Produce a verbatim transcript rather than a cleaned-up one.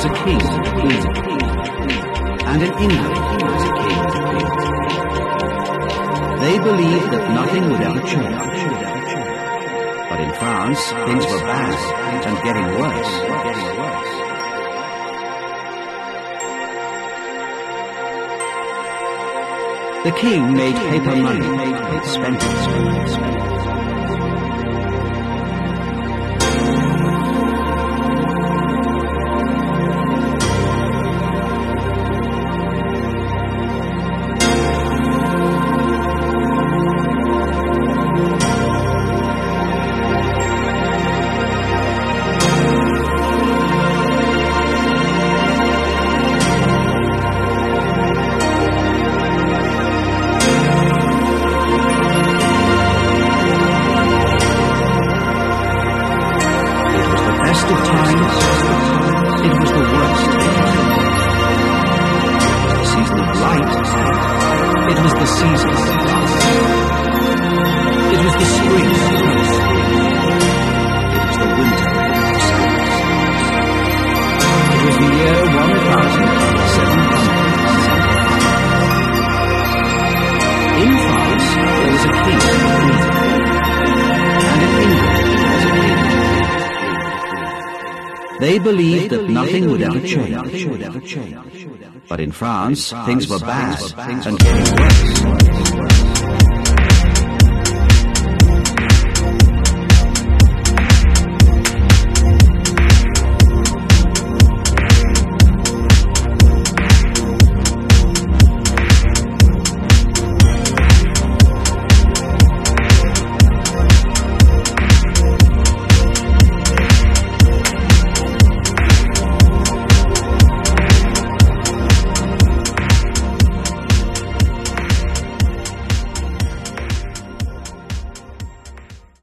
was a king, and in England there was a king. They believed that nothing would ever change. But in France, things were bad and getting worse. The king made paper money and spent it. Of times, it was the worst of times. The season of light, it was the season of dark. It was the spring of peace. It was the winter of silence. It was the year one thousand seven hundred seventy-five. In France, there was a king, and in England there was a king. They believed that nothing would ever change. But in France, things were bad and getting worse.